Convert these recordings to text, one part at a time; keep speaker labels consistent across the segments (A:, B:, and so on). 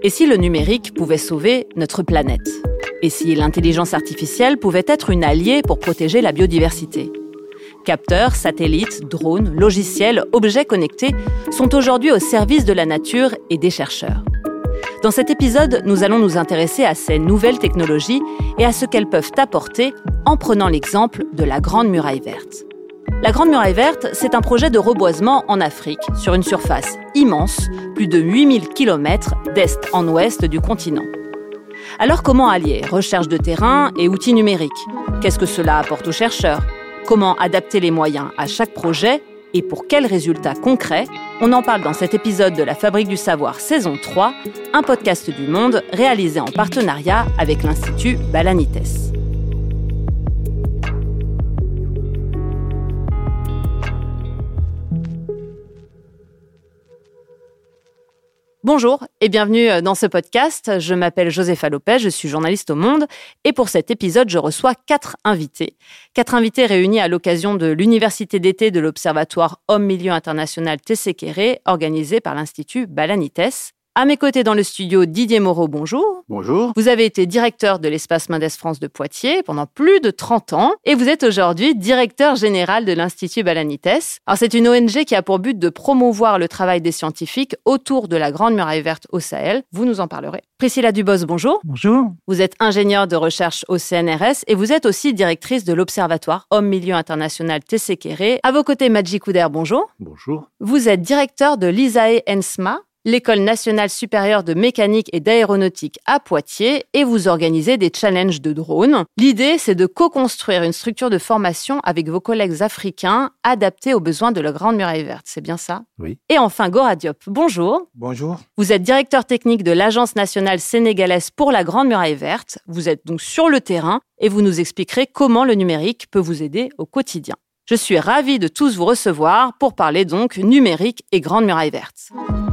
A: Et si le numérique pouvait sauver notre planète ? Et si l'intelligence artificielle pouvait être une alliée pour protéger la biodiversité ? Capteurs, satellites, drones, logiciels, objets connectés sont aujourd'hui au service de la nature et des chercheurs. Dans cet épisode, nous allons nous intéresser à ces nouvelles technologies et à ce qu'elles peuvent apporter en prenant l'exemple de la Grande Muraille Verte. La Grande Muraille Verte, c'est un projet de reboisement en Afrique, sur une surface immense, plus de 8000 km d'est en ouest du continent. Alors comment allier recherche de terrain et outils numériques ? Qu'est-ce que cela apporte aux chercheurs ? Comment adapter les moyens à chaque projet ? Et pour quels résultats concrets ? On en parle dans cet épisode de La Fabrique du Savoir, saison 3, un podcast du Monde réalisé en partenariat avec l'Institut Balanites. Bonjour et bienvenue dans ce podcast. Je m'appelle Josefa Lopez, je suis journaliste au Monde et pour cet épisode, je reçois 4 invités. 4 invités réunis à l'occasion de l'université d'été de l'Observatoire Homme-Milieu International Tessékéré, organisé par l'Institut Balanites. À mes côtés dans le studio, Didier Moreau, bonjour.
B: Bonjour.
A: Vous avez été directeur de l'espace Mendes France de Poitiers pendant plus de 30 ans et vous êtes aujourd'hui directeur général de l'Institut Balanites. Alors c'est une ONG qui a pour but de promouvoir le travail des scientifiques autour de la Grande Muraille Verte au Sahel. Vous nous en parlerez. Priscilla Dubos, bonjour.
B: Bonjour.
A: Vous êtes ingénieure de recherche au CNRS et vous êtes aussi directrice de l'Observatoire Homme-Milieu International Tessékéré. À vos côtés, Madji Kouder, bonjour.
B: Bonjour.
A: Vous êtes directeur de l'ISAE-ENSMA, l'École nationale supérieure de mécanique et d'aéronautique à Poitiers, et vous organisez des challenges de drones. L'idée, c'est de co-construire une structure de formation avec vos collègues africains adaptée aux besoins de la Grande Muraille Verte. C'est bien ça ?
B: Oui.
A: Et enfin, Gora Diop, bonjour.
B: Bonjour.
A: Vous êtes directeur technique de l'Agence nationale sénégalaise pour la Grande Muraille Verte. Vous êtes donc sur le terrain et vous nous expliquerez comment le numérique peut vous aider au quotidien. Je suis ravie de tous vous recevoir pour parler donc numérique et Grande Muraille Verte.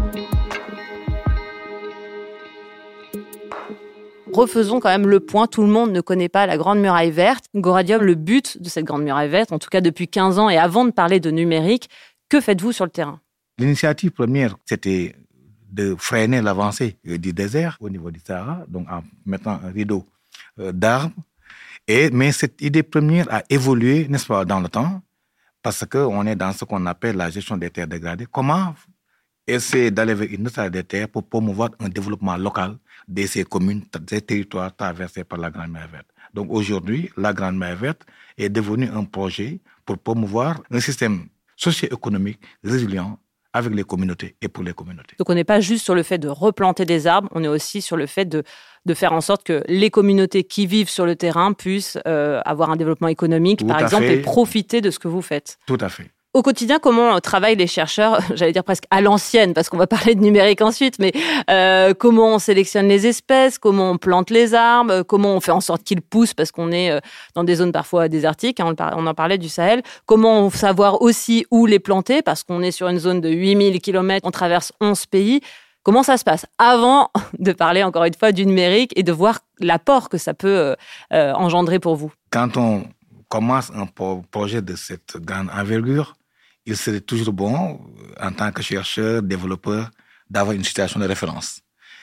A: Refaisons quand même le point, tout le monde ne connaît pas la Grande Muraille Verte. Gora Diop, le but de cette Grande Muraille Verte, en tout cas depuis 15 ans et avant de parler de numérique, que faites-vous sur le terrain ?
B: L'initiative première, c'était de freiner l'avancée du désert au niveau du Sahara, donc en mettant un rideau d'arbres. Mais cette idée première a évolué, n'est-ce pas, dans le temps, parce qu'on est dans ce qu'on appelle la gestion des terres dégradées. Comment essayer d'aller vers une autre des terres pour promouvoir un développement local de ces communes, des territoires traversés par la Grande Muraille Verte. Donc aujourd'hui, la Grande Muraille Verte est devenue un projet pour promouvoir un système socio-économique résilient avec les communautés et pour les communautés.
A: Donc on n'est pas juste sur le fait de replanter des arbres, on est aussi sur le fait de faire en sorte que les communautés qui vivent sur le terrain puissent avoir un développement économique,
B: Tout
A: par
B: à
A: exemple,
B: fait.
A: et profiter de ce que vous faites.
B: Tout à fait.
A: Au quotidien, comment travaillent les chercheurs, j'allais dire presque à l'ancienne, parce qu'on va parler de numérique ensuite, mais comment on sélectionne les espèces, comment on plante les arbres, comment on fait en sorte qu'ils poussent, parce qu'on est dans des zones parfois désertiques, hein, on en parlait du Sahel, comment savoir aussi où les planter, parce qu'on est sur une zone de 8000 km, on traverse 11 pays. Comment ça se passe avant de parler encore une fois du numérique et de voir l'apport que ça peut engendrer pour vous ?
B: Quand on commence un projet de cette grande envergure, il serait toujours bon, en tant que chercheur, développeur, d'avoir une situation de référence.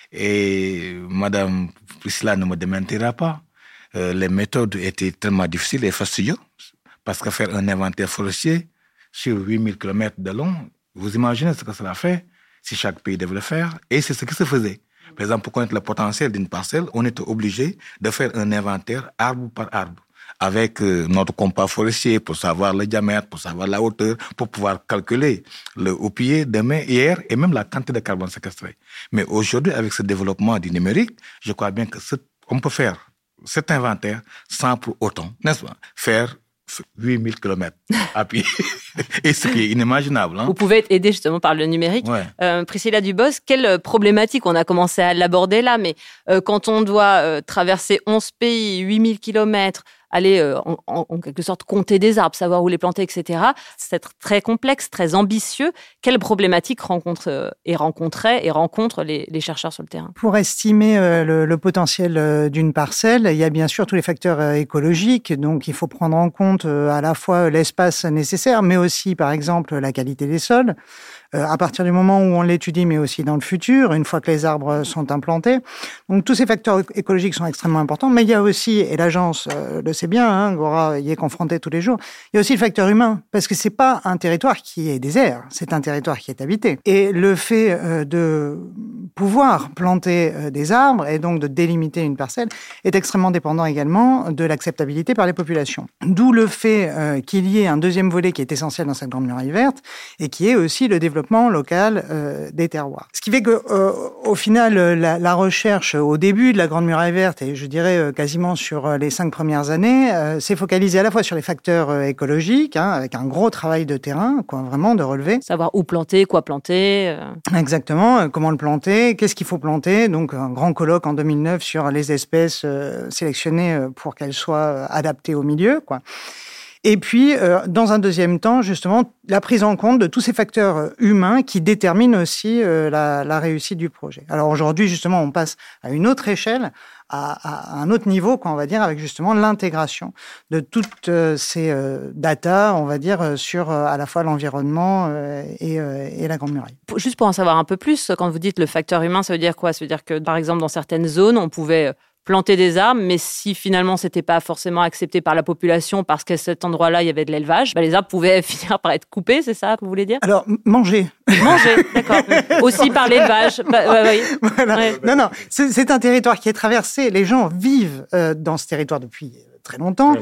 B: Et Madame Priscilla ne me démentira pas. Les méthodes étaient tellement difficiles et fastidieuses, parce que faire un inventaire forestier sur 8000 km de long, vous imaginez ce que cela fait si chaque pays devait le faire. Et c'est ce qui se faisait. Par exemple, pour connaître le potentiel d'une parcelle, on était obligé de faire un inventaire arbre par arbre, avec notre compas forestier pour savoir le diamètre, pour savoir la hauteur, pour pouvoir calculer le houppier demain, hier, et même la quantité de carbone séquestré. Mais aujourd'hui, avec ce développement du numérique, je crois bien qu'on peut faire cet inventaire sans pour autant, n'est-ce pas, faire 8000 km à pied. Et ce qui est inimaginable. Hein.
A: Vous pouvez être aidé justement par le numérique.
B: Ouais.
A: Priscilla Dubos, quelle problématique, on a commencé à l'aborder là, mais quand on doit traverser 11 pays, 8000 km, aller en quelque sorte compter des arbres, savoir où les planter, etc. C'est très complexe, très ambitieux. Quelles problématiques rencontrent les chercheurs sur le terrain ?
C: Pour estimer le potentiel d'une parcelle, il y a bien sûr tous les facteurs écologiques. Donc, il faut prendre en compte à la fois l'espace nécessaire, mais aussi, par exemple, la qualité des sols, à partir du moment où on l'étudie, mais aussi dans le futur, une fois que les arbres sont implantés. Donc tous ces facteurs écologiques sont extrêmement importants, mais il y a aussi, et l'agence le sait bien, Gora y est confrontée tous les jours, il y a aussi le facteur humain, parce que c'est pas un territoire qui est désert, c'est un territoire qui est habité. Et le fait de pouvoir planter des arbres et donc de délimiter une parcelle est extrêmement dépendant également de l'acceptabilité par les populations. D'où le fait qu'il y ait un deuxième volet qui est essentiel dans cette Grande Muraille Verte et qui est aussi le développement local des terroirs. Ce qui fait que, au final, la recherche au début de la Grande Muraille Verte, et je dirais quasiment sur les 5 premières années, s'est focalisée à la fois sur les facteurs écologiques, avec un gros travail de terrain, vraiment de relever.
A: Savoir où planter, quoi planter.
C: Exactement, comment le planter, qu'est-ce qu'il faut planter. Donc un grand colloque en 2009 sur les espèces sélectionnées pour qu'elles soient adaptées au milieu, Et puis, dans un deuxième temps, justement, la prise en compte de tous ces facteurs humains qui déterminent aussi la réussite du projet. Alors aujourd'hui, justement, on passe à une autre échelle, à un autre niveau, on va dire, avec justement l'intégration de toutes ces data, on va dire, sur à la fois l'environnement et la Grande Muraille.
A: Juste pour en savoir un peu plus, quand vous dites le facteur humain, ça veut dire quoi? Ça veut dire que, par exemple, dans certaines zones, on pouvait planter des arbres, mais si finalement c'était pas forcément accepté par la population parce qu'à cet endroit-là il y avait de l'élevage, les arbres pouvaient finir par être coupés, c'est ça que vous voulez dire?
C: Alors manger,
A: d'accord. Aussi par l'élevage. Oui.
C: Voilà. Ouais. Non, c'est un territoire qui est traversé. Les gens vivent dans ce territoire depuis très longtemps.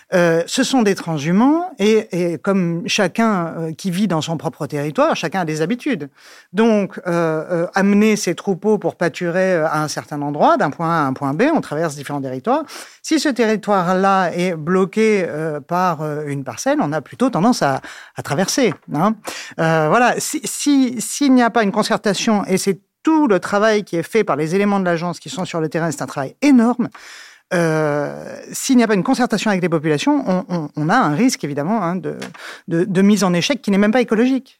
C: Ce sont des transhumants et comme chacun qui vit dans son propre territoire, chacun a des habitudes. Donc, amener ses troupeaux pour pâturer à un certain endroit, d'un point A à un point B, on traverse différents territoires. Si ce territoire-là est bloqué par une parcelle, on a plutôt tendance à traverser. Voilà. S'il n'y a pas une concertation, et c'est tout le travail qui est fait par les éléments de l'agence qui sont sur le terrain, c'est un travail énorme. S'il n'y a pas une concertation avec les populations, on a un risque évidemment de mise en échec qui n'est même pas écologique.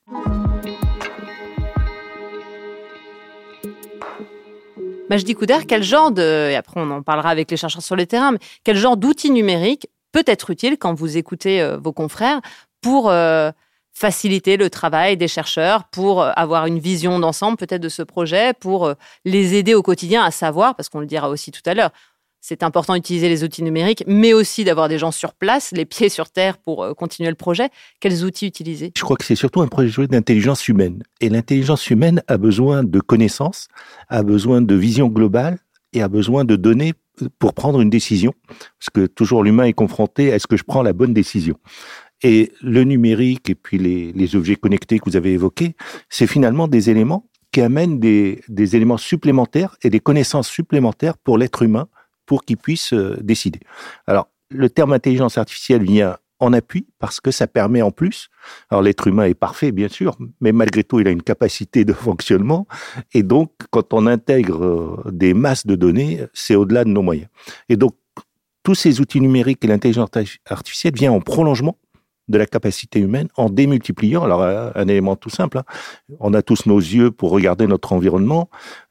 A: Majdi Couder, quel genre et après on en parlera avec les chercheurs sur le terrain, mais quel genre d'outil numérique peut être utile quand vous écoutez vos confrères pour faciliter le travail des chercheurs, pour avoir une vision d'ensemble peut-être de ce projet, pour les aider au quotidien à savoir, parce qu'on le dira aussi tout à l'heure, c'est important d'utiliser les outils numériques, mais aussi d'avoir des gens sur place, les pieds sur terre pour continuer le projet. Quels outils utiliser?
D: Je crois que c'est surtout un projet d'intelligence humaine. Et l'intelligence humaine a besoin de connaissances, a besoin de vision globale et a besoin de données pour prendre une décision. Parce que toujours l'humain est confronté à est-ce que je prends la bonne décision? Et le numérique et puis les objets connectés que vous avez évoqués, c'est finalement des éléments qui amènent des éléments supplémentaires et des connaissances supplémentaires pour l'être humain pour qu'il puisse décider. Alors, le terme intelligence artificielle vient en appui parce que ça permet en plus, alors l'être humain est parfait bien sûr, mais malgré tout il a une capacité de fonctionnement et donc quand on intègre des masses de données, c'est au-delà de nos moyens. Et donc, tous ces outils numériques et l'intelligence artificielle viennent en prolongement de la capacité humaine en démultipliant. Alors, un élément tout simple, on a tous nos yeux pour regarder notre environnement.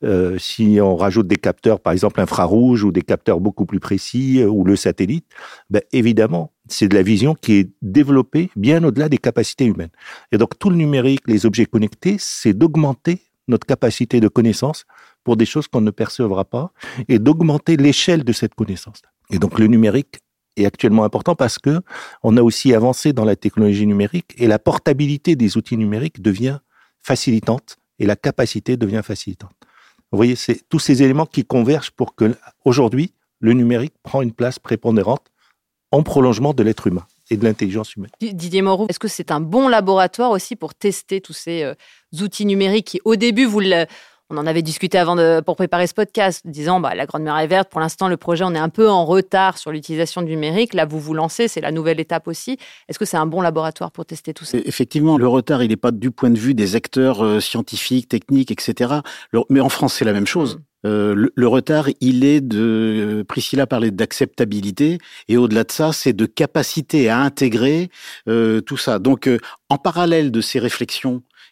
D: Si on rajoute des capteurs, par exemple infrarouges, ou des capteurs beaucoup plus précis, ou le satellite, évidemment, c'est de la vision qui est développée bien au-delà des capacités humaines. Et donc, tout le numérique, les objets connectés, c'est d'augmenter notre capacité de connaissance pour des choses qu'on ne percevra pas, et d'augmenter l'échelle de cette connaissance. Et donc, le numérique est actuellement important parce que on a aussi avancé dans la technologie numérique et la portabilité des outils numériques devient facilitante et la capacité devient facilitante. Vous voyez, c'est tous ces éléments qui convergent pour que aujourd'hui le numérique prend une place prépondérante en prolongement de l'être humain et de l'intelligence humaine.
A: Didier Moreau, est-ce que c'est un bon laboratoire aussi pour tester tous ces outils numériques qui, au début, on en avait discuté pour préparer ce podcast, disant la Grande Muraille Verte, pour l'instant, le projet, on est un peu en retard sur l'utilisation du numérique. Là, vous vous lancez, c'est la nouvelle étape aussi. Est-ce que c'est un bon laboratoire pour tester tout ça?
E: Effectivement, le retard, il n'est pas du point de vue des acteurs scientifiques, techniques, etc. Mais en France, c'est la même chose. Le retard, il est Priscilla parlait d'acceptabilité, et au-delà de ça, c'est de capacité à intégrer tout ça. Donc, en parallèle de ces réflexions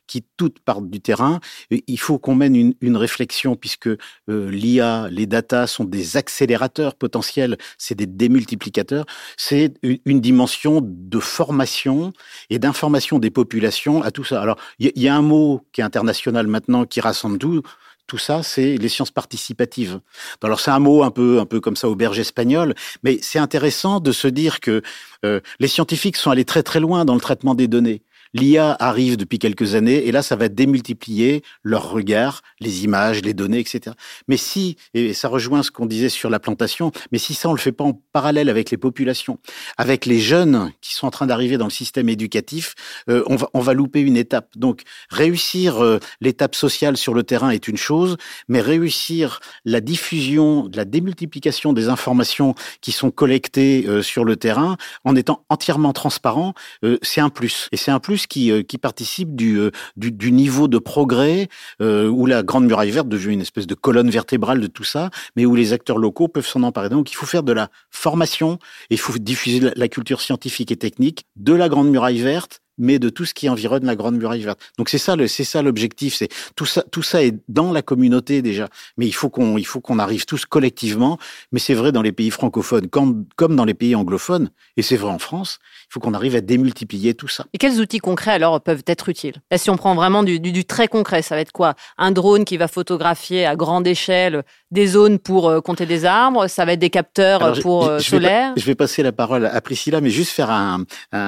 E: qui toutes partent du terrain. Il faut qu'on mène une réflexion puisque l'IA, les data sont des accélérateurs potentiels, c'est des démultiplicateurs. C'est une dimension de formation et d'information des populations à tout ça. Alors, il y a un mot qui est international maintenant qui rassemble tout ça, c'est les sciences participatives. Alors c'est un mot un peu comme ça auberge espagnol, mais c'est intéressant de se dire que les scientifiques sont allés très très loin dans le traitement des données. L'IA arrive depuis quelques années et là, ça va démultiplier leur regard, les images, les données, etc. Mais si, et ça rejoint ce qu'on disait sur la plantation, mais si ça, on le fait pas en parallèle avec les populations, avec les jeunes qui sont en train d'arriver dans le système éducatif, on va louper une étape. Donc, réussir l'étape sociale sur le terrain est une chose, mais réussir la diffusion, la démultiplication des informations qui sont collectées sur le terrain, en étant entièrement transparent, c'est un plus. Et c'est un plus qui participe du niveau de progrès où la Grande Muraille Verte devient une espèce de colonne vertébrale de tout ça, mais où les acteurs locaux peuvent s'en emparer. Donc il faut faire de la formation, et il faut diffuser la culture scientifique et technique de la Grande Muraille Verte, mais de tout ce qui environne la Grande Muraille Verte. Donc c'est ça l'objectif, c'est tout ça est dans la communauté déjà, mais il faut qu'on arrive tous collectivement, mais c'est vrai dans les pays francophones comme dans les pays anglophones, et c'est vrai en France, il faut qu'on arrive à démultiplier tout ça.
A: Et quels outils concrets alors peuvent être utiles? Là, si on prend vraiment du très concret, ça va être quoi? Un drone qui va photographier à grande échelle des zones pour compter des arbres, ça va être des capteurs solaires.
E: Je vais passer la parole à Priscilla, mais juste faire un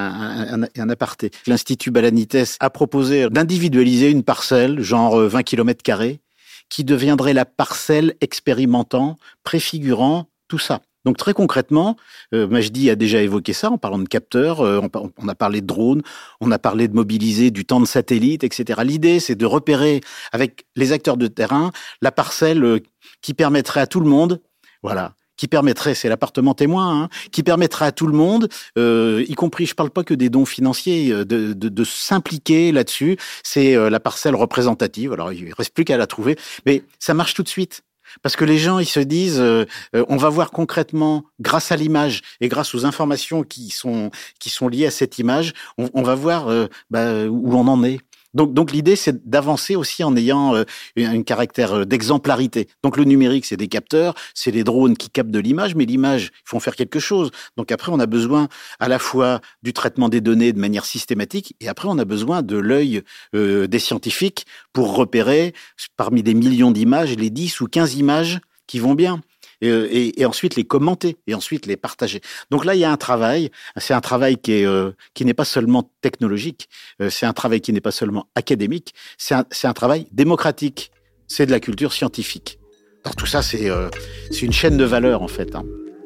E: aparté. L'Institut Balanites a proposé d'individualiser une parcelle, genre 20 km², qui deviendrait la parcelle expérimentant, préfigurant tout ça. Donc très concrètement, Majdi a déjà évoqué ça en parlant de capteurs, on a parlé de drones, on a parlé de mobiliser du temps de satellite, etc. L'idée, c'est de repérer avec les acteurs de terrain la parcelle qui permettrait à tout le monde, qui permettrait, c'est l'appartement témoin, qui permettrait à tout le monde, y compris, je parle pas que des dons financiers, de s'impliquer là-dessus. C'est la parcelle représentative. Alors, il reste plus qu'à la trouver, mais ça marche tout de suite. Parce que les gens, ils se disent, on va voir concrètement, grâce à l'image et grâce aux informations qui sont liées à cette image, on va voir où on en est. Donc l'idée, c'est d'avancer aussi en ayant un caractère d'exemplarité. Donc le numérique, c'est des capteurs, c'est des drones qui captent de l'image, mais l'image, il faut en faire quelque chose. Donc après, on a besoin à la fois du traitement des données de manière systématique, et après, on a besoin de l'œil des scientifiques pour repérer, parmi des millions d'images, les 10 ou 15 images qui vont bien. Et ensuite les commenter, et ensuite les partager. Donc là, il y a un travail, c'est un travail qui n'est pas seulement technologique, c'est un travail qui n'est pas seulement académique, c'est un travail démocratique, c'est de la culture scientifique. Donc tout ça, c'est une chaîne de valeur, en fait.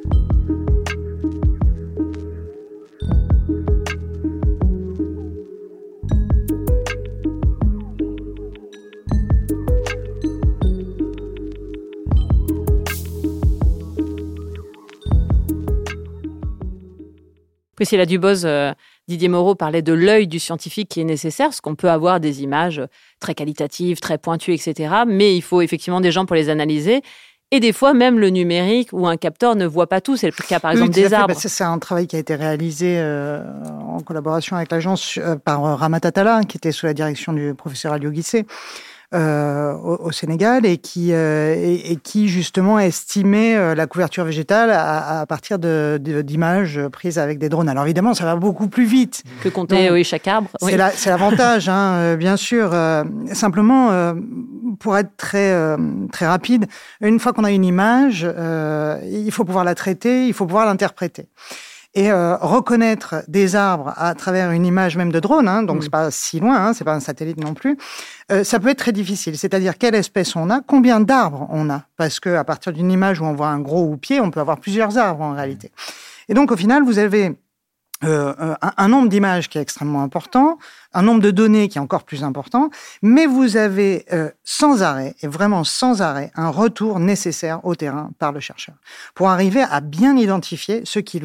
A: Priscilla Duboz, Didier Moreau parlait de l'œil du scientifique qui est nécessaire, parce qu'on peut avoir des images très qualitatives, très pointues, etc. Mais il faut effectivement des gens pour les analyser. Et des fois, même le numérique ou un capteur ne voit pas tout. C'est le cas, par exemple, des arbres.
C: C'est un travail qui a été réalisé en collaboration avec l'agence par Ramata Talla, qui était sous la direction du professeur Alio Guissé. Au Sénégal et qui justement estimait la couverture végétale à partir d'images prises avec des drones. Alors évidemment, ça va beaucoup plus vite
A: que compter chaque arbre.
C: C'est l'avantage, bien sûr. Simplement, pour être très rapide, une fois qu'on a une image, il faut pouvoir la traiter, il faut pouvoir l'interpréter. Et reconnaître des arbres à travers une image même de drone, donc c'est pas si loin, c'est pas un satellite non plus, ça peut être très difficile. C'est-à-dire quelle espèce on a, combien d'arbres on a, parce que à partir d'une image où on voit un gros houppier, on peut avoir plusieurs arbres en réalité. Et donc au final, vous avez un nombre d'images qui est extrêmement important, un nombre de données qui est encore plus important, mais vous avez sans arrêt, et vraiment sans arrêt, un retour nécessaire au terrain par le chercheur, pour arriver à bien identifier ce qu'il voit.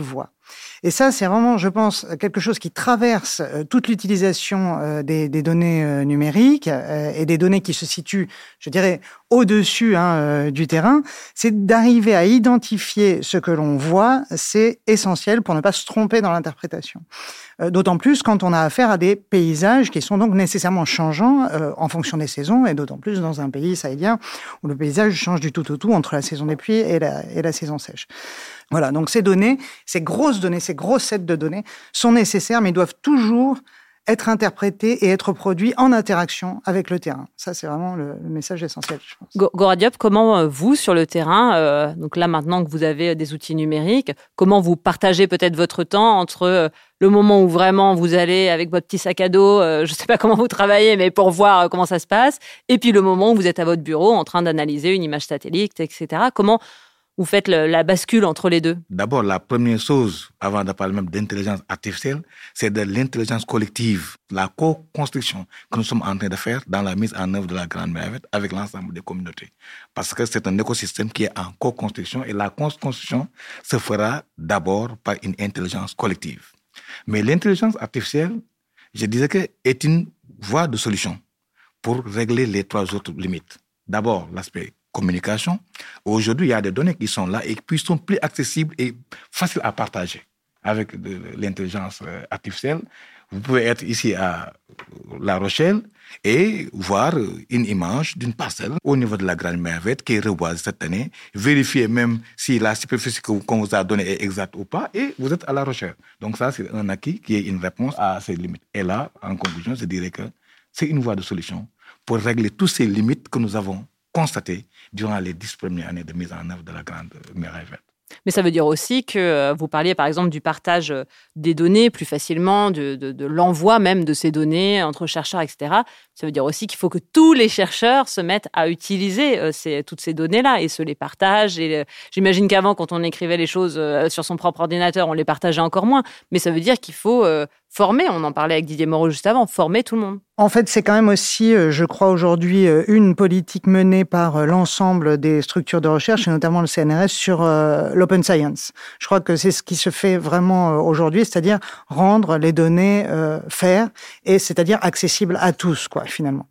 C: Et ça, c'est vraiment, je pense, quelque chose qui traverse toute l'utilisation des données numériques et des données qui se situent, je dirais, au-dessus du terrain. C'est d'arriver à identifier ce que l'on voit, c'est essentiel pour ne pas se tromper dans l'interprétation. D'autant plus quand on a affaire à des paysages qui sont donc nécessairement changeants en fonction des saisons, et d'autant plus dans un pays sahélien où le paysage change du tout au tout entre la saison des pluies et la saison sèche. Voilà, donc ces données, ces grosses sets de données sont nécessaires, mais doivent toujours être interprétés et être produits en interaction avec le terrain. Ça, c'est vraiment le message essentiel, je pense.
A: Gora Diop, comment vous, sur le terrain, donc là maintenant que vous avez des outils numériques, comment vous partagez peut-être votre temps entre le moment où vraiment vous allez avec votre petit sac à dos, je ne sais pas comment vous travaillez, mais pour voir comment ça se passe, et puis le moment où vous êtes à votre bureau en train d'analyser une image satellite, etc. Comment vous faites la bascule entre les deux?
B: D'abord, la première chose, avant de parler même d'intelligence artificielle, c'est de l'intelligence collective, la co-construction que nous sommes en train de faire dans la mise en œuvre de la Grande Mer Verte avec l'ensemble des communautés. Parce que c'est un écosystème qui est en co-construction et la co-construction se fera d'abord par une intelligence collective. Mais l'intelligence artificielle, je disais que est une voie de solution pour régler les trois autres limites. D'abord, l'aspect communication. Aujourd'hui, il y a des données qui sont là et qui sont plus accessibles et faciles à partager avec l'intelligence artificielle. Vous pouvez être ici à La Rochelle et voir une image d'une parcelle au niveau de la Grande Mer Verte qui est reboisée cette année, vérifier même si la superficie qu'on vous a donnée est exacte ou pas, et vous êtes à La Rochelle. Donc ça, c'est un acquis qui est une réponse à ces limites. Et là, en conclusion, je dirais que c'est une voie de solution pour régler toutes ces limites que nous avons constatées durant les 10 premières années de mise en œuvre de la Grande Mer Verte.
A: Mais ça veut dire aussi que vous parliez par exemple du partage des données plus facilement, de l'envoi même de ces données entre chercheurs, etc. Ça veut dire aussi qu'il faut que tous les chercheurs se mettent à utiliser toutes ces données-là et se les partagent. J'imagine qu'avant, quand on écrivait les choses sur son propre ordinateur, on les partageait encore moins. Mais ça veut dire qu'il faut former, on en parlait avec Didier Moreau juste avant, former tout le monde.
C: En fait, c'est quand même aussi, je crois aujourd'hui, une politique menée par l'ensemble des structures de recherche, et notamment le CNRS, sur l'open science. Je crois que c'est ce qui se fait vraiment aujourd'hui, c'est-à-dire rendre les données faires, et c'est-à-dire accessibles à tous, quoi, finalement.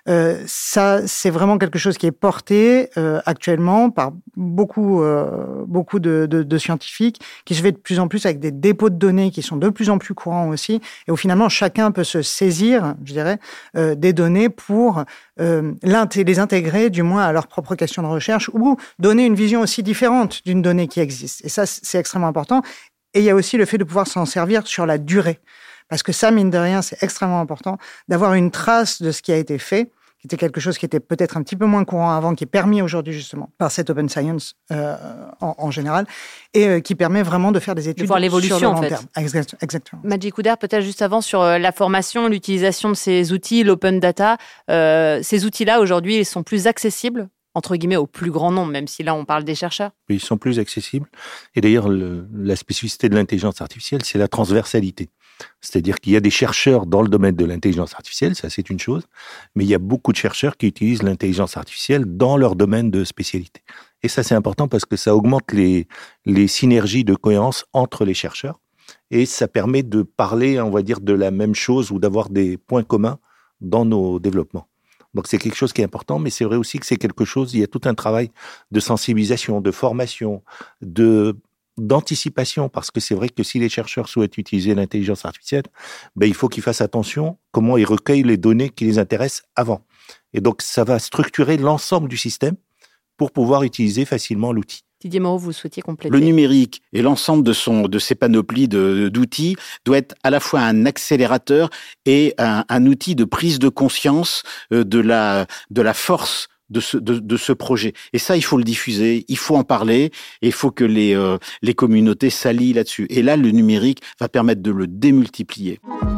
C: Ça, c'est vraiment quelque chose qui est porté actuellement par beaucoup de scientifiques, qui se fait de plus en plus avec des dépôts de données qui sont de plus en plus courants aussi, et où finalement chacun peut se saisir, je dirais, des données pour les intégrer du moins à leur propre question de recherche ou donner une vision aussi différente d'une donnée qui existe. Et ça, c'est extrêmement important. Et il y a aussi le fait de pouvoir s'en servir sur la durée. Parce que ça, mine de rien, c'est extrêmement important d'avoir une trace de ce qui a été fait, qui était quelque chose qui était peut-être un petit peu moins courant avant, qui est permis aujourd'hui justement par cette open science en général, et qui permet vraiment de faire des études
A: de voir l'évolution,
C: sur le long
A: en fait.
C: terme. Exactement.
A: Majid Kouder, peut-être juste avant sur la formation, l'utilisation de ces outils, l'open data. Ces outils-là, aujourd'hui, ils sont plus accessibles entre guillemets, au plus grand nombre, même si là, on parle des chercheurs.
D: Oui, ils sont plus accessibles. Et d'ailleurs, la spécificité de l'intelligence artificielle, c'est la transversalité. C'est-à-dire qu'il y a des chercheurs dans le domaine de l'intelligence artificielle, ça c'est une chose, mais il y a beaucoup de chercheurs qui utilisent l'intelligence artificielle dans leur domaine de spécialité. Et ça, c'est important parce que ça augmente les synergies de cohérence entre les chercheurs et ça permet de parler, on va dire, de la même chose ou d'avoir des points communs dans nos développements. Donc c'est quelque chose qui est important, mais c'est vrai aussi que c'est quelque chose, il y a tout un travail de sensibilisation, de formation, d'anticipation, parce que c'est vrai que si les chercheurs souhaitent utiliser l'intelligence artificielle, il faut qu'ils fassent attention comment ils recueillent les données qui les intéressent avant. Et donc ça va structurer l'ensemble du système pour pouvoir utiliser facilement l'outil.
A: Didier Moreau, vous souhaitiez compléter.
E: Le numérique et l'ensemble de ses panoplies d'outils doit être à la fois un accélérateur et un outil de prise de conscience de la force de ce projet. Et ça, il faut le diffuser, il faut en parler, et il faut que les communautés s'allient là-dessus. Et là, le numérique va permettre de le démultiplier.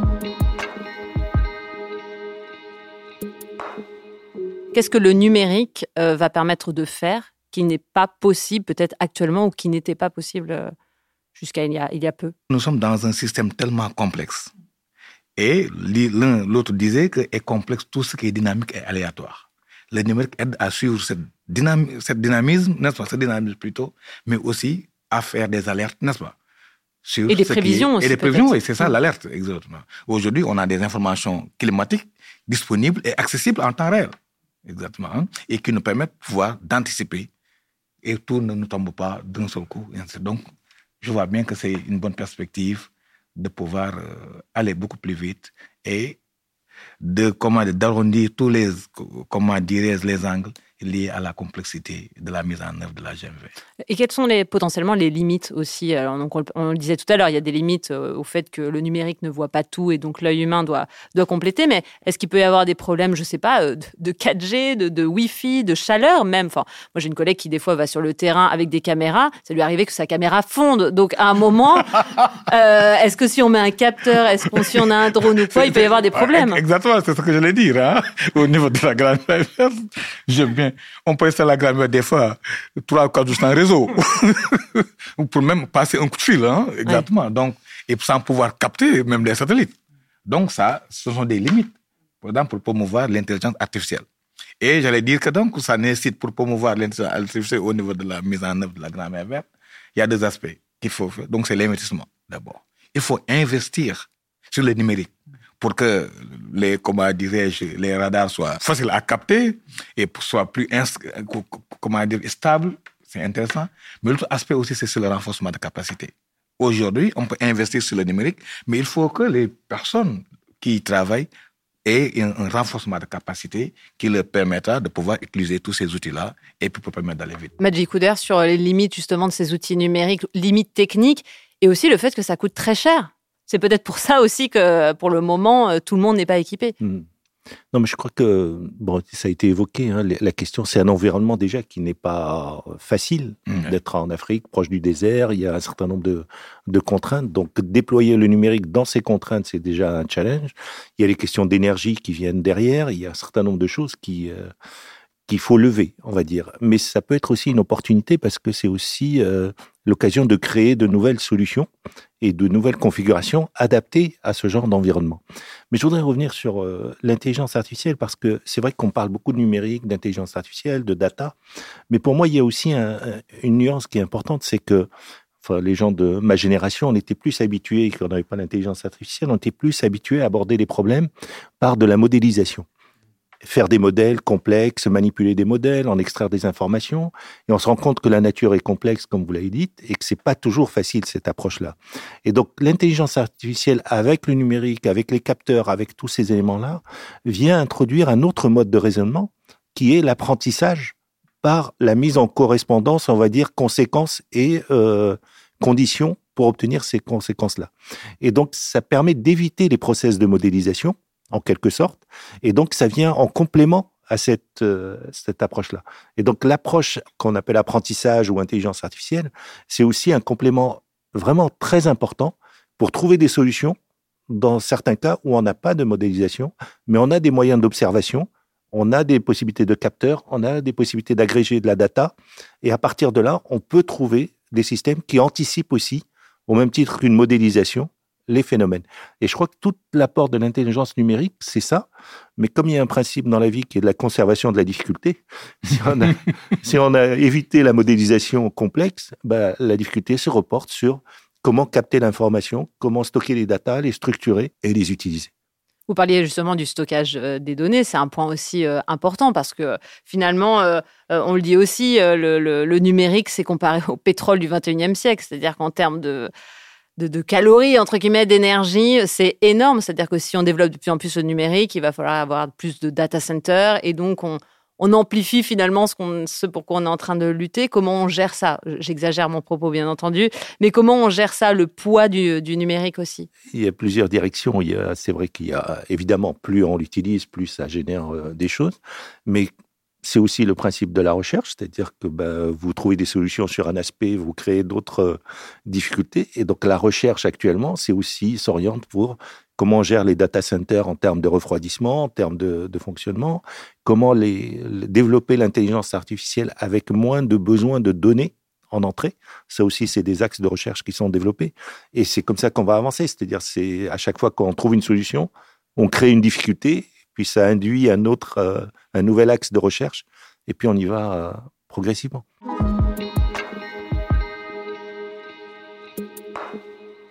A: Qu'est-ce que le numérique va permettre de faire qui n'est pas possible peut-être actuellement ou qui n'était pas possible jusqu'à il y a peu?
B: Nous sommes dans un système tellement complexe. Et l'autre disait que est complexe tout ce qui est dynamique et aléatoire. Le numérique aide à suivre cette dynamisme, n'est-ce pas, ce dynamisme plutôt, mais aussi à faire des alertes, n'est-ce pas? sur
A: et des prévisions aussi.
B: Et des prévisions, oui, c'est ça l'alerte, exactement. Aujourd'hui, on a des informations climatiques disponibles et accessibles en temps réel, exactement, hein, et qui nous permettent de pouvoir d'anticiper et tout ne nous tombe pas d'un seul coup. Donc, je vois bien que c'est une bonne perspective de pouvoir aller beaucoup plus vite et d'arrondir tous les, les angles liés à la complexité de la mise en œuvre de la GMV.
A: Et quelles sont potentiellement les limites aussi? Alors, donc on le disait tout à l'heure, il y a des limites au fait que le numérique ne voit pas tout et donc l'œil humain doit compléter, mais est-ce qu'il peut y avoir des problèmes, je ne sais pas, de 4G, de Wi-Fi, de chaleur même? Enfin, moi j'ai une collègue qui des fois va sur le terrain avec des caméras, ça lui est arrivé que sa caméra fonde, donc à un moment, est-ce que si on met un capteur, si on a un drone ou quoi, il peut y avoir des problèmes?
B: Exactement, c'est ce que j'allais dire, hein? Au niveau de la grammaire, j'aime bien. On peut installer la grammaire des fois 3 ou 4 jours sans réseau. Ou pour même passer un coup de fil, hein? Exactement. Ouais. Donc, et sans pouvoir capter même les satellites. Donc ça, ce sont des limites, par exemple, pour promouvoir l'intelligence artificielle. Et j'allais dire que donc, ça nécessite pour promouvoir l'intelligence artificielle au niveau de la mise en œuvre de la grammaire verte, il y a 2 aspects qu'il faut faire. Donc c'est l'investissement d'abord. Il faut investir sur le numérique pour que les radars soient faciles à capter et soient plus stables. C'est intéressant. Mais l'autre aspect aussi, c'est sur le renforcement de capacité. Aujourd'hui, on peut investir sur le numérique, mais il faut que les personnes qui y travaillent aient un renforcement de capacité qui leur permettra de pouvoir utiliser tous ces outils-là et puis pour permettre d'aller vite.
A: Majid Kouder, sur les limites justement de ces outils numériques, limites techniques, et aussi le fait que ça coûte très cher. C'est peut-être pour ça aussi que, pour le moment, tout le monde n'est pas équipé.
D: Non, mais je crois que, ça a été évoqué, hein, la question, c'est un environnement déjà qui n'est pas facile d'être en Afrique, proche du désert, il y a un certain nombre de contraintes, donc déployer le numérique dans ces contraintes, c'est déjà un challenge. Il y a les questions d'énergie qui viennent derrière, il y a un certain nombre de choses qu'il faut lever, on va dire. Mais ça peut être aussi une opportunité parce que c'est aussi l'occasion de créer de nouvelles solutions et de nouvelles configurations adaptées à ce genre d'environnement. Mais je voudrais revenir sur l'intelligence artificielle parce que c'est vrai qu'on parle beaucoup de numérique, d'intelligence artificielle, de data, mais pour moi, il y a aussi une nuance qui est importante, c'est que les gens de ma génération, on était plus habitués, quand on n'avait pas l'intelligence artificielle, on était plus habitués à aborder les problèmes par de la modélisation. Faire des modèles complexes, manipuler des modèles, en extraire des informations. Et on se rend compte que la nature est complexe, comme vous l'avez dit, et que c'est pas toujours facile, cette approche-là. Et donc, l'intelligence artificielle, avec le numérique, avec les capteurs, avec tous ces éléments-là, vient introduire un autre mode de raisonnement, qui est l'apprentissage par la mise en correspondance, on va dire, conséquences et conditions pour obtenir ces conséquences-là. Et donc, ça permet d'éviter les process de modélisation, en quelque sorte, et donc ça vient en complément à cette approche-là. Et donc l'approche qu'on appelle apprentissage ou intelligence artificielle, c'est aussi un complément vraiment très important pour trouver des solutions dans certains cas où on n'a pas de modélisation, mais on a des moyens d'observation, on a des possibilités de capteurs, on a des possibilités d'agréger de la data, et à partir de là, on peut trouver des systèmes qui anticipent aussi, au même titre qu'une modélisation, les phénomènes. Et je crois que tout l'apport de l'intelligence numérique, c'est ça. Mais comme il y a un principe dans la vie qui est de la conservation de la difficulté, si on a évité la modélisation complexe, la difficulté se reporte sur comment capter l'information, comment stocker les datas, les structurer et les utiliser.
A: Vous parliez justement du stockage des données, c'est un point aussi important parce que finalement, on le dit aussi, le numérique, c'est comparé au pétrole du 21e siècle. C'est-à-dire qu'en termes de calories, entre guillemets, d'énergie, c'est énorme. C'est-à-dire que si on développe de plus en plus le numérique, il va falloir avoir plus de data centers et donc on amplifie finalement ce pour quoi on est en train de lutter. Comment on gère ça? J'exagère mon propos, bien entendu, mais comment on gère ça, le poids du numérique aussi?
D: Il y a plusieurs directions. C'est vrai qu'il y a, évidemment, plus on l'utilise, plus ça génère des choses, mais c'est aussi le principe de la recherche, c'est-à-dire que vous trouvez des solutions sur un aspect, vous créez d'autres difficultés. Et donc la recherche actuellement, c'est aussi s'oriente pour comment on gère les data centers en termes de refroidissement, en termes de fonctionnement, comment développer l'intelligence artificielle avec moins de besoin de données en entrée. Ça aussi, c'est des axes de recherche qui sont développés. Et c'est comme ça qu'on va avancer, c'est-à-dire c'est à chaque fois qu'on trouve une solution, on crée une difficulté, puis ça induit un nouvel axe de recherche, et puis on y va progressivement.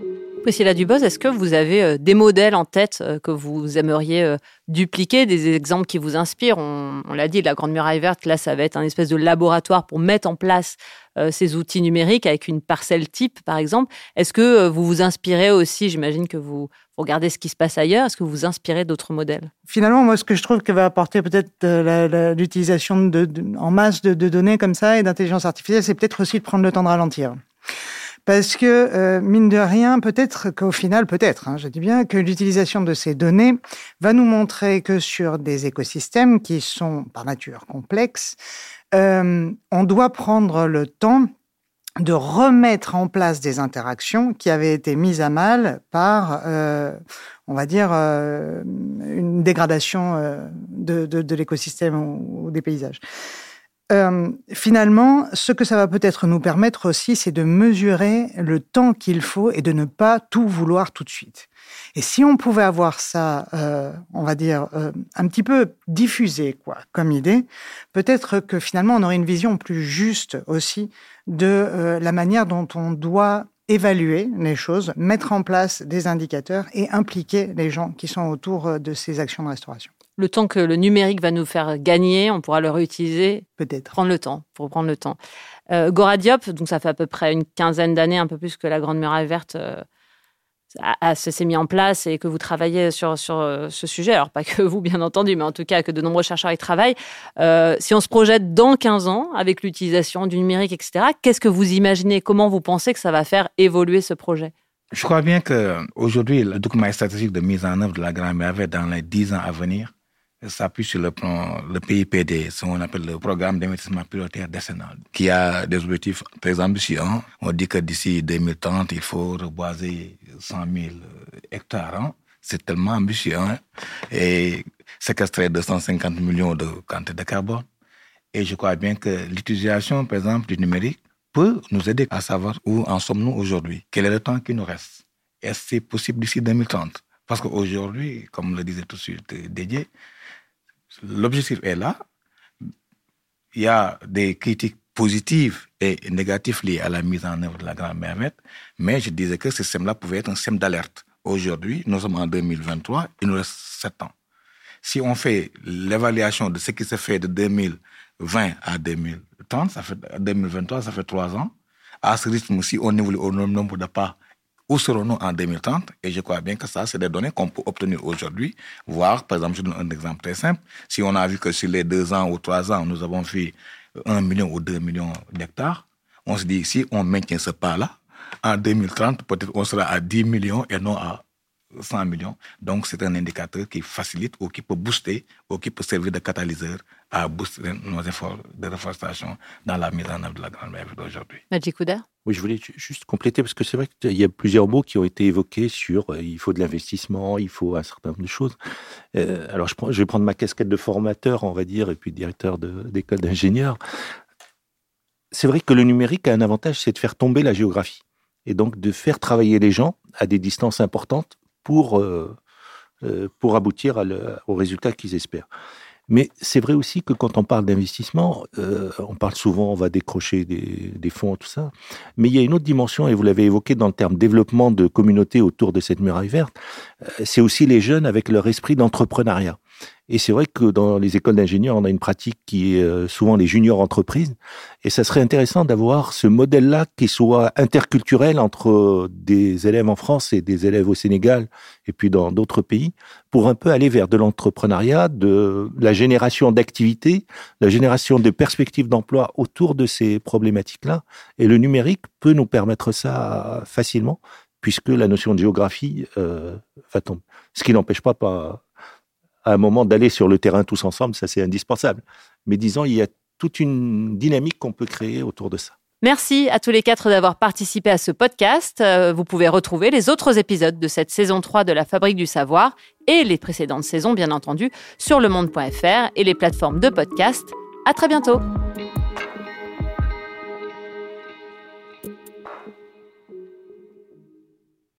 A: Priscilla Dubos, est-ce que vous avez des modèles en tête que vous aimeriez dupliquer, des exemples qui vous inspirent? On l'a dit, la Grande Muraille Verte, là, ça va être un espèce de laboratoire pour mettre en place ces outils numériques avec une parcelle type, par exemple. Est-ce que vous vous inspirez aussi, j'imagine que vous regardez ce qui se passe ailleurs, est-ce que vous vous inspirez d'autres modèles?
C: Finalement, moi, ce que je trouve que va apporter peut-être l'utilisation en masse de données comme ça et d'intelligence artificielle, c'est peut-être aussi de prendre le temps de ralentir. Parce que, mine de rien, peut-être qu'au final, je dis bien, que l'utilisation de ces données va nous montrer que sur des écosystèmes qui sont par nature complexes, on doit prendre le temps de remettre en place des interactions qui avaient été mises à mal par, on va dire, une dégradation de l'écosystème ou des paysages. Finalement, ce que ça va peut-être nous permettre aussi, c'est de mesurer le temps qu'il faut et de ne pas tout vouloir tout de suite. Et si on pouvait avoir ça, on va dire, un petit peu diffusé, comme idée, peut-être que finalement, on aurait une vision plus juste aussi de la manière dont on doit évaluer les choses, mettre en place des indicateurs et impliquer les gens qui sont autour de ces actions de restauration.
A: Le temps que le numérique va nous faire gagner, on pourra le réutiliser.
C: Peut-être.
A: Prendre le temps. Gora Diop, donc ça fait à peu près une quinzaine d'années, un peu plus que la Grande Muraille Verte s'est mis en place et que vous travaillez sur ce sujet. Alors, pas que vous, bien entendu, mais en tout cas que de nombreux chercheurs y travaillent. Si on se projette dans 15 ans avec l'utilisation du numérique, etc., qu'est-ce que vous imaginez? Comment vous pensez que ça va faire évoluer ce projet?
B: Je crois bien qu'aujourd'hui, le document stratégique de mise en œuvre de la Grande Muraille Verte dans les 10 ans à venir s'appuie sur le PIPD, ce qu'on appelle le programme d'investissement prioritaire décennal, qui a des objectifs très ambitieux. On dit que d'ici 2030, il faut reboiser 100 000 hectares. C'est tellement ambitieux. Et séquestrer 250 millions de quantités de carbone. Et je crois bien que l'utilisation, par exemple, du numérique peut nous aider à savoir où en sommes-nous aujourd'hui. Quel est le temps qui nous reste? Est-ce que c'est possible d'ici 2030? Parce qu'aujourd'hui, comme le disait tout de suite Didier, l'objectif est là. Il y a des critiques positives et négatives liées à la mise en œuvre de la Grande Muraille Verte, mais je disais que ce système-là pouvait être un système d'alerte. Aujourd'hui, nous sommes en 2023, il nous reste 7 ans. Si on fait l'évaluation de ce qui se fait de 2020 à 2030, ça fait 2023, ça fait 3 ans. À ce rythme, si on évolue au nombre de pas, où serons-nous en 2030? Et je crois bien que ça, c'est des données qu'on peut obtenir aujourd'hui. Voir, par exemple, je donne un exemple très simple. Si on a vu que sur les 2 ans ou 3 ans, nous avons fait 1 million ou 2 millions d'hectares, on se dit, si on maintient ce pas-là, en 2030, peut-être on sera à 10 millions et non à 100 millions. Donc, c'est un indicateur qui facilite ou qui peut booster ou qui peut servir de catalyseur à booster nos efforts de reforestation dans la mise en œuvre de la Grande Muraille Verte d'aujourd'hui.
A: Magic Ouder?
D: Oui, je voulais juste compléter parce que c'est vrai qu'il y a plusieurs mots qui ont été évoqués sur il faut de l'investissement, il faut un certain nombre de choses. Alors, je vais prendre ma casquette de formateur, on va dire, et puis directeur d'école d'ingénieur. C'est vrai que le numérique a un avantage, c'est de faire tomber la géographie et donc de faire travailler les gens à des distances importantes pour aboutir aux résultats qu'ils espèrent. Mais c'est vrai aussi que quand on parle d'investissement, on parle souvent, on va décrocher des fonds, tout ça. Mais il y a une autre dimension, et vous l'avez évoqué dans le terme développement de communautés autour de cette muraille verte, c'est aussi les jeunes avec leur esprit d'entrepreneuriat. Et c'est vrai que dans les écoles d'ingénieurs, on a une pratique qui est souvent les juniors entreprises. Et ça serait intéressant d'avoir ce modèle-là qui soit interculturel entre des élèves en France et des élèves au Sénégal et puis dans d'autres pays pour un peu aller vers de l'entrepreneuriat, de la génération d'activités, la génération de perspectives d'emploi autour de ces problématiques-là. Et le numérique peut nous permettre ça facilement puisque la notion de géographie va tomber. Ce qui n'empêche pas à un moment d'aller sur le terrain tous ensemble, ça c'est indispensable. Mais disons, il y a toute une dynamique qu'on peut créer autour de ça.
A: Merci à tous les 4 d'avoir participé à ce podcast. Vous pouvez retrouver les autres épisodes de cette saison 3 de la Fabrique du Savoir et les précédentes saisons, bien entendu, sur lemonde.fr et les plateformes de podcast. À très bientôt.